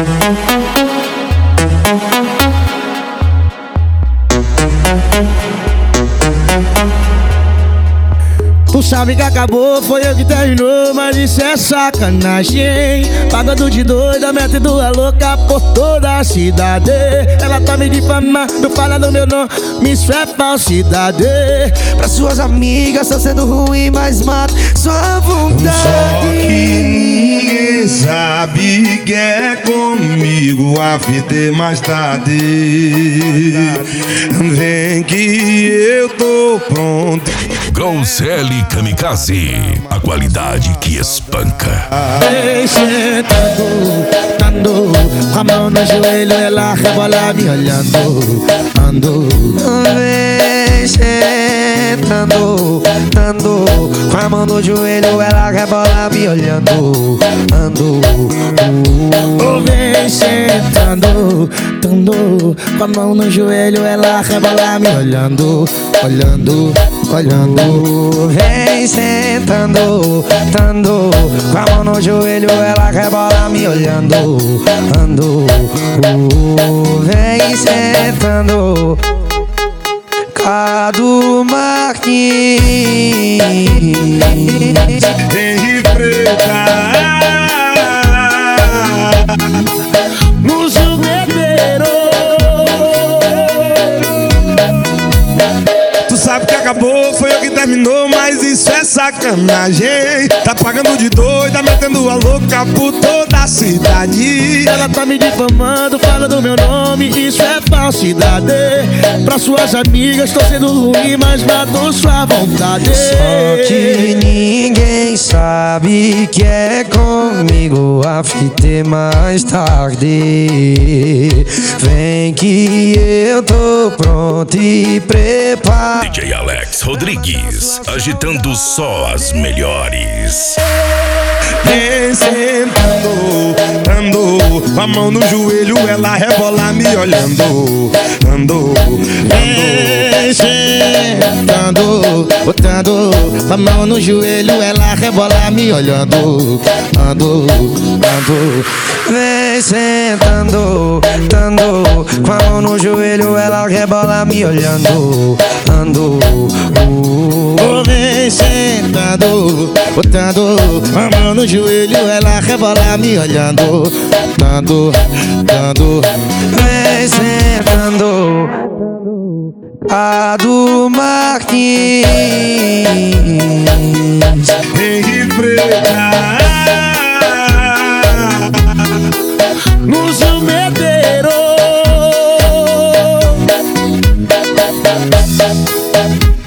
Tu sabe que acabou, foi eu que terminou, mas isso é sacanagem. Pagando de doida, metendo a louca por toda a cidade. Ela tá me difamando, falando meu nome, isso é falsidade. Pra suas amigas tá sendo ruim, mas mata sua vontade. Só que ninguém sabe que é comigo, a fita é mais tarde. Vem que eu tô pronto. Groselha Kamikaze, a qualidade que espanca. Vem sentando, dando, com a mão no joelho, ela rebola me olhando, ando. Vem sentando, dando, com a mão no joelho, ela rebola me olhando, ando. Vem sentando, dando, com a mão no joelho, ela rebola me olhando, olhando, olhando. Vem sentando, dando, com a mão no joelho, ela rebola me olhando, ando. Vem sentando, Cadu Martins. Vem preta No jugueteiro. Tu sabe que acabou, foi eu que terminou, mas isso é sacanagem. Tá pagando de doida, metendo a louca por toda a cidade. Ela tá me difamando, falando meu nome, isso é falsidade. Pra suas amigas tô sendo ruim, mas matou sua vontade. Só que ninguém sabe que é comigo, a fita é mais tarde. Vem que eu tô pronto e preparado. DJ Alex Rodrigues, agitando só as melhores. Vem sentando, andou, com a mão no joelho, ela rebola me olhando, andou, Vem sentando, botando a mão no joelho, ela rebola me olhando, ando, ando. Vem sentando, dando, com a mão no joelho, ela rebola me olhando, ando. Vem sentando, botando a mão no joelho, ela rebola me olhando, dando, dando. Vem sentando, Cadu Martins. vem preta No jugueteiro.